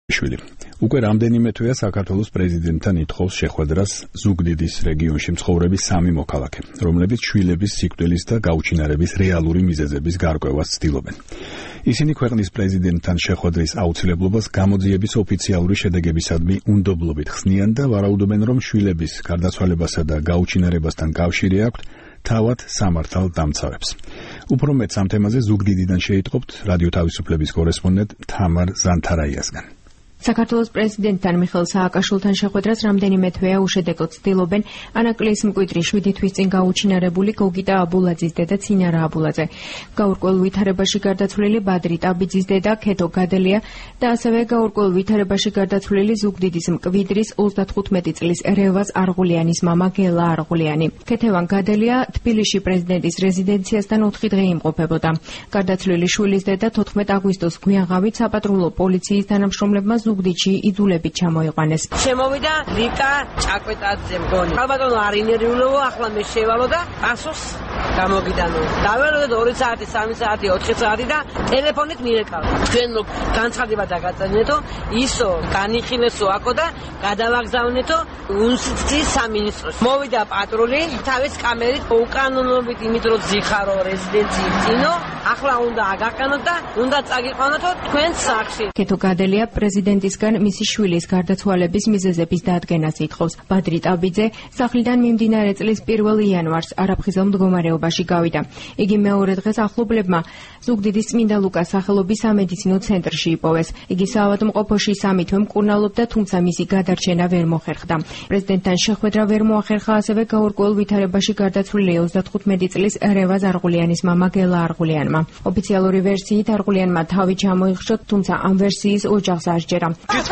უკვე რამდენიმე თვეა საქართველოს პრეზიდენტთან ითხოვს შეხვედრას ზუგდიდის რეგიონში მცხოვრები 3 მოქალაქე, რომლებიც შვილების სიკვდილის და გაუჩინარების რეალური მიზეზების გარკვევას ცდილობენ. ისინი ქვეყნის პრეზიდენტთან შეხვედრის აუცილებლობას გამოძიების ოფიციალური შედეგებისადმი უნდობლობით ხსნიან და ვარაუდობენ, რომ შვილების გარდაცვალებასა და გაუჩინარებასთან კავშირი აქვთ თავად სამართალ დამცავებს. უფრო მეტ ამ თემაზე ზუგდიდიდან შეიტყობთ რადიო თავისუფლების კორესპონდენტ თამარ ზანთარაიასგან. საქართველოს პრეზიდენტთან მიხეილ სააკაშვილთან შეხვედრას რამდენიმე თვეა უშედეგოდ ცდილობენ ანაკლიის მკვიდრი 7 თვის წინ გაუჩინარებული გოგიტა აბულაძის დედა ცინარა აბულაძე, გაურკვეველ ვითარებაში გარდაცვლილი ბადრი ტაბიძის დედა ქეთო გადელია და ასევე გაურკვეველ ვითარებაში გარდაცვლილი ზუგდიდის მკვიდრის 35 წლის რევაზ არღულიანის მამა გელა არღულიანი. ქეთევან გადელია თბილისში პრეზიდენტის რეზიდენციასთან 4 დღე იმყოფებოდა. გარდაცვლილი შვილის დედა 14 აგვისტოს გვიანღავით საპატრულო პოლიციის თანამშრომლებმა ზუგდიდში იდულებით ჩამოიყვანეს. შემოვიდა რიკა ჭაკვეტაძე მგონი. ალბათ არ ინერვიულობო, ახლა მე შევალო და პასუხს გამოგიდანო. დაველოდეთ 2 საათი, 3 საათი, 4 საათი და ტელეფონით მირეკავ. თქვენ განცხადება დაგაწერიეთო, ისო განიხილესო აქო და გადავაგზავნეთო უნსიცის სამინისტროში. მოვიდა პატრული თავის კამერით უკანონობით, იმით რომ ზიხარო რეზიდენციის წინო, ახლა უნდა აგაყენოთ და უნდა წაგიყვანოთო თქვენ სახლში. ქეთო გადელია პრეზიდენტისგან მისი შვილის გარდაცვალების მიზეზების დადგენას ითხოვს. ბადრი ტაბიძე სახლიდან მიმდინარე წლის 1 იანვარს არაფხიზელ მდგომარეობაში გავიდა. იგი მეორე დღეს ახლობლებმა ზუგდიდის წმინდა ლუკას სახელობის სამედიცინო ცენტრში იპოვეს. იგი საავადმყოფოში 3 თვე მკურნალობდა, თუმცა მისი გადარჩენა ვერ მოხერხდა. პრეზიდენტთან შეხვედრა ვერ მოახერხა ასევე გაურკვეველ ვითარებაში გარდაცვლილი 35 წლის რევაზ არღულიანის მამა გელა არღულიანმა. ოფიციალური ვერსიით არღულიანმა თავი ჩამოიხშო, თუმცა ამ ვერსიის ოჯახს ასჯერა.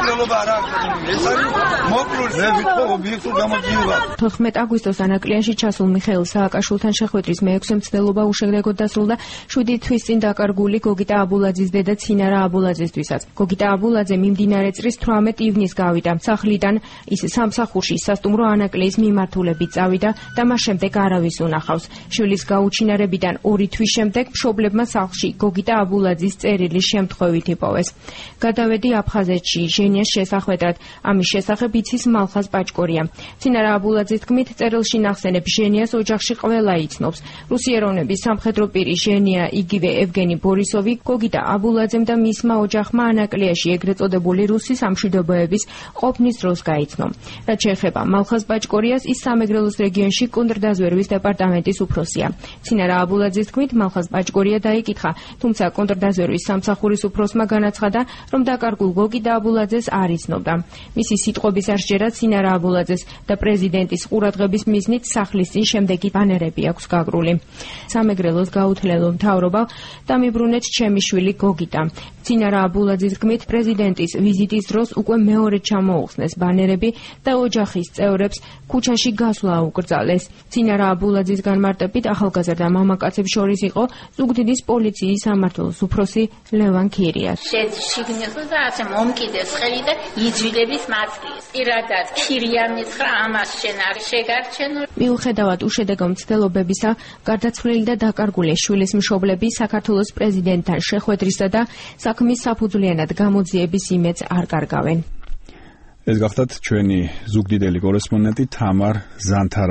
14 აგვისტოს ანაკლიაში ჩასულ მიხეილ სააკაშვილთან შეხვედრის მე-6 მცდელობა უშედეგოდ დასრულდა 7 თვის წინ დაკარგული გოგიტა აბულაძის დედა ცინარა აბულაძესთვისაც. გოგიტა აბულაძე მიმდინარე წლის 18 ივნისს გავიდა სახლიდან. ის სამსახურში სასტუმრო ანაკლიის მიმართულებით წავიდა და მას შემდეგ არავის უნახავს. შვილის გაუჩინარებიდან 2 თვის შემდეგ მშობლებმა სახლში გოგიტა აბულაძის წერილი შემთხვევით იპოვეს. გადავედი აფხაზეთში ჟენიას შესახვედრად. ამის შესახებ იცის მალხაზ პაჭკორია. ცინარა აბულაძის თქმით, წერილში ნახსენებ ჟენიას ოჯახში ყველა იცნობს. რუსი ეროვნების სამხედრო პირი ჟენია, იგივე ევგენი ბორისოვი, გოგიტა აბულაძემ და მისმა ოჯახმა ანაკლიაში ეგრეთ წოდებული რუსი სამშვიდობოების ყოფნის დროს გაიცნო. რაც შეეხება მალხაზ პაჭკორიას, ის სამეგრელოს რეგიონში კონტრდაზვერვის დეპარტამენტის უფროსია. ცინარა აბულაძის თქმით, მალხაზ პაჭკორია დაიკითხა, თუმცა კონტრდაზვერვის სამსახურის უფროსმა განაცხადა, რომ დაკარგულ გოგიტა აბულაძეს არ იცნობდა. მისი სიტყვების არსჯერა ცინარა აბულაძეს და პრეზიდენტის ყურადღების მიზნით სახლის წინ შემდეგი ბანერები აქვს გაგრული. სამეგრელოს გაუთლელო მთავრობა დამიბრუნეთ ჩემი შვილი გოგიტა. ცინარა აბულაძის თქმით, პრეზიდენტის ვიზიტის დროს უკვე მეორედ ჩამოუხსნეს ბანერები და ოჯახის წევრებს ქუჩაში გასვლა აუკრძალეს. ცინარა აბულაძის განმარტებით ახალგაზრდა მამაკაცებს შორის იყო ზუგდიდის პოლიციის სამმართველოს უფროსი ლევან ქირიას. და ასე მომკიდეს ხელი და იძვილების მათგის. პირადად ქირიანის ხრა ამას შენ არ შეგარჩენო. მიუხედავად უშედეგო მცდელობებისა, გარდაცვლილი და დაკარგული შვილის მშობლები საქართველოს პრეზიდენტთან შეხვედრისა და საქმის საფუძვლიანად გამოძიების იმედს არ კარგავენ. ეს გახლავთ ჩვენი ზუგდიდელი კორესპონდენტი თამარ ზანთარაიასგან.